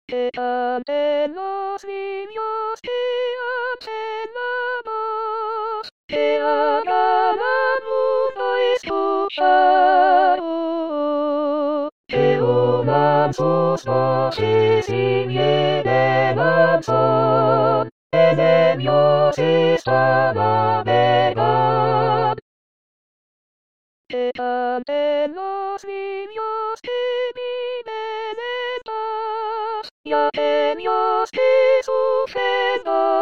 Que canten los niños que hacen la voz, que hagan al mundo escuchar, que unan sus voces y lleven al sol, en ellos está la verdad. Que canten los niños que viven en paz, y aquellos que sufren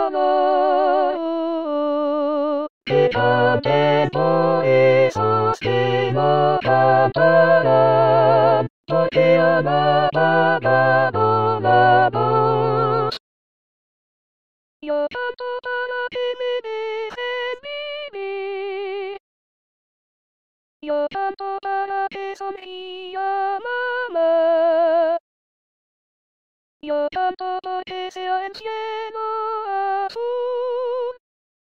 dolor. Que canten por esos que no cantarán, porque han apagado la voz. Yo canto para que me dejen vivir. Yo canto para que sonría mamá. Yo canto porque sea el cielo azul.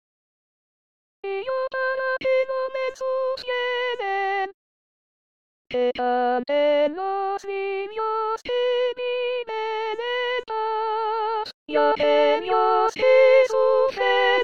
Y yo para que no me ensucien. Que canten los niños que viven en paz, y aquellos que sufren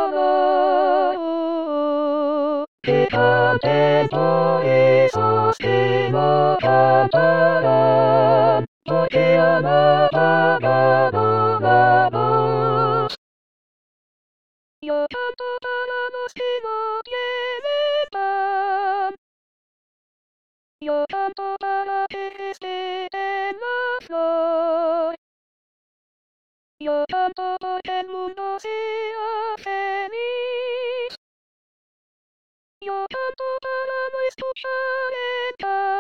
dolor. Que canten por esos que no cantarán, porque han apagado la voz. Yo canto para los que no tienen pan. Yo canto para que esté en la flor. Yo canto porque el mundo sea feliz. Yo canto para no escuchar el